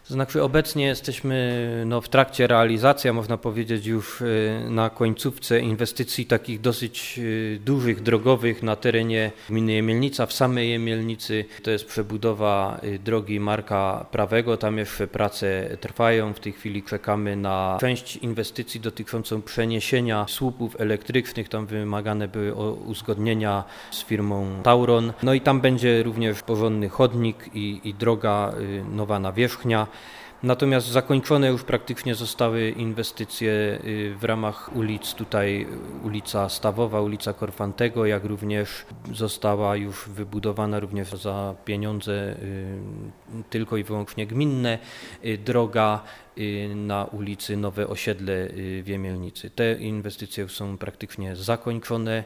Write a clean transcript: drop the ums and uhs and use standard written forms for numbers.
To znaczy obecnie jesteśmy w trakcie realizacji, a można powiedzieć już na końcówce inwestycji takich dosyć dużych, drogowych na terenie gminy Jemielnica, w samej Jemielnicy. To jest przebudowa drogi Marka Prawego, tam jeszcze prace trwają. W tej chwili czekamy na część inwestycji dotyczącą przeniesienia słupów elektrycznych. Tam wymagane były uzgodnienia z firmą Tauron. No i tam będzie również porządny chodnik i droga, nowa nawierzchnia. Natomiast zakończone już praktycznie zostały inwestycje w ramach ulic, tutaj ulica Stawowa, ulica Korfantego, jak również została już wybudowana również za pieniądze tylko i wyłącznie gminne droga na ulicy Nowe Osiedle w Jemielnicy. Te inwestycje już są praktycznie zakończone.